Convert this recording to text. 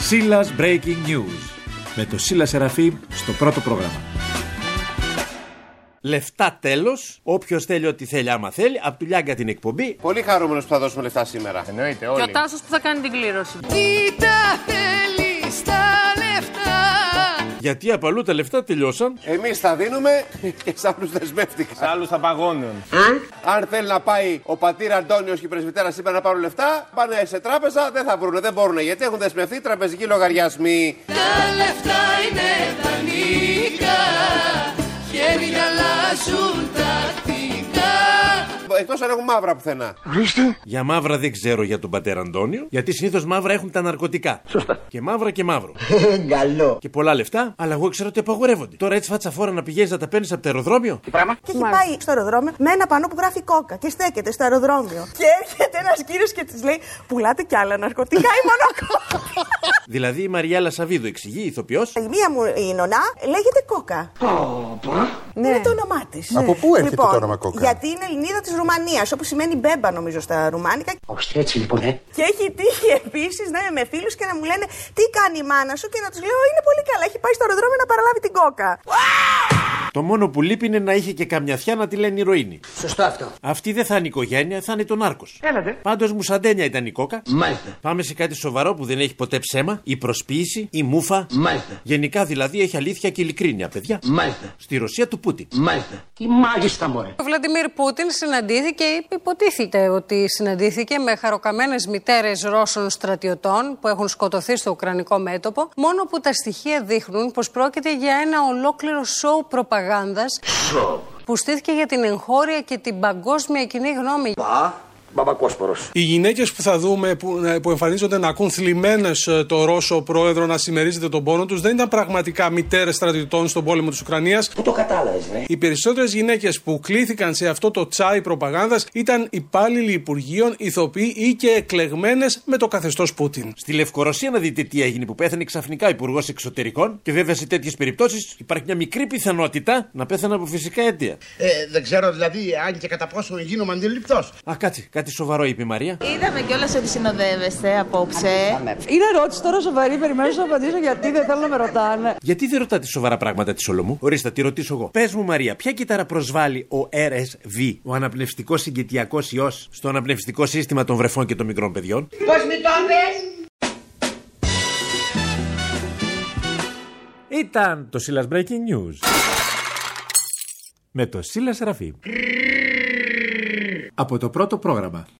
Σίλας Breaking News. Με το Σίλα Σεραφείμ στο πρώτο πρόγραμμα. Λεφτά τέλος. Όποιος θέλει ό,τι θέλει, άμα θέλει. Απ' του Λιάγκα την εκπομπή. Πολύ χαρούμενος που θα δώσουμε λεφτά σήμερα. Εννοείται Και όλοι. ο Τάσος που θα κάνει την κλήρωση. Τι τα θέλεις τα λεφτά? Γιατί απ' αλλού τα λεφτά τελειώσαν. Εμείς θα δίνουμε και σ' άλλους δεσμεύτηκα. Άλλους θα παγώνουν. Αν θέλει να πάει ο πατήρ Αντώνιος και η πρεσβυτέρα σήμερα να πάρουν λεφτά, πάνε σε τράπεζα, δεν θα βρούνε, δεν μπορούν γιατί έχουν δεσμευτεί τραπεζικοί λογαριασμοί. Τα λεφτά είναι δανεικά, χέρια αλλάζουν τακτικά. Εκτός αν έχουν μαύρα πουθενά. Για μαύρα δεν ξέρω για τον πατέρα Αντώνιο. Γιατί συνήθως μαύρα έχουν τα ναρκωτικά. Σωστά. Και μαύρα και μαύρο. Καλό. Και πολλά λεφτά, αλλά εγώ ξέρω ότι απαγορεύονται. Τώρα έτσι φάτσα φόρα να πηγαίνεις να τα παίρνεις από το αεροδρόμιο. Και έχει πάει στο αεροδρόμιο με ένα πανό που γράφει κόκα και στέκεται στο αεροδρόμιο. Και έρχεται ένας κύριος και της λέει: πουλάτε κι άλλα ναρκωτικά ή μόνο κόκα? Δηλαδή η Μαριέλα Σαββίδου εξηγεί, ηθοποιός. Η μία μου η νονά λέγεται κόκα. Ναι. Είναι το όνομά της. Από πού έρχεται το όνομα κόκα? Γιατί είναι Ελληνίδα της Ρουμανίας, όπου σημαίνει μπέμπα νομίζω στα ρουμάνικα. Έτσι λοιπόν, Και έχει τύχει επίσης να είμαι με φίλους και να μου λένε τι κάνει η μάνα σου και να τους λέω είναι πολύ καλά, έχει πάει στο αεροδρόμιο να παραλάβει την κόκα. Το μόνο που λείπει είναι να είχε και καμιαθιά να τη λένε ηρωίνη. Σωστό αυτό. Αυτή δεν θα είναι οικογένεια, θα είναι το νάρκος. Έλατε. Πάντως μουσαντένια ήταν η κόκα. Μάλιστα. Πάμε σε κάτι σοβαρό που δεν έχει ποτέ ψέμα, η προσποίηση, η μούφα. Μάλιστα. Γενικά δηλαδή έχει αλήθεια και ειλικρίνεια, παιδιά. Μάλιστα. Στη Ρωσία του Πούτιν. Μάλιστα. Τι μάλιστα μωρέ. Ο Βλαντιμίρ Πούτιν συναντήθηκε, υποτίθεται ότι συναντήθηκε με χαροκαμένες μητέρες Ρώσων στρατιωτών που έχουν σκοτωθεί στο ουκρανικό μέτωπο, μόνο που τα στοιχεία δείχνουν πως πρόκειται για ένα ολόκληρο σοου προπαγάνδας που στήθηκε για την εγχώρια και την παγκόσμια κοινή γνώμη. Μπαμπακόσπορος. Οι γυναίκες που θα δούμε που εμφανίζονται να ακούν θλιμμένες το Ρώσο πρόεδρο να συμμερίζεται τον πόνο τους δεν ήταν πραγματικά μητέρες στρατιωτών στον πόλεμο της Ουκρανίας. Πού το κατάλαβες, ναι? Οι περισσότερες γυναίκες που κλήθηκαν σε αυτό το τσάι προπαγάνδας ήταν υπάλληλοι υπουργείων, ηθοποιοί ή και εκλεγμένες με το καθεστώς Πούτιν. Στη Λευκορωσία να δείτε τι έγινε που πέθανε ξαφνικά υπουργός εξωτερικών και βέβαια σε τέτοιες περιπτώσεις υπάρχει μια μικρή πιθανότητα να πέθανε από φυσικά αίτια. Δεν ξέρω δηλαδή αν και κατά πόσο γίνομαι αντιληπτός. Α, κάτι σοβαρό είπε η Μαρία. Είδαμε κιόλας ότι συνοδεύεστε απόψε. Είναι ερώτηση τώρα σοβαρή, περιμένω να απαντήσω γιατί δεν θέλω να με ρωτάνε. Γιατί δεν ρωτάτε σοβαρά πράγματα τη Σολομού? Ορίστε, τη ρωτήσω εγώ. Πες μου, Μαρία, ποια κυτάρα προσβάλλει ο RSV, ο αναπνευστικός συγκετιακός ιός, στο αναπνευστικό σύστημα των βρεφών και των μικρών παιδιών? Πώς μη το πες? Ήταν το Σίλας Breaking News. Με το Σίλα Σεραφείμ. Από το πρώτο πρόγραμμα.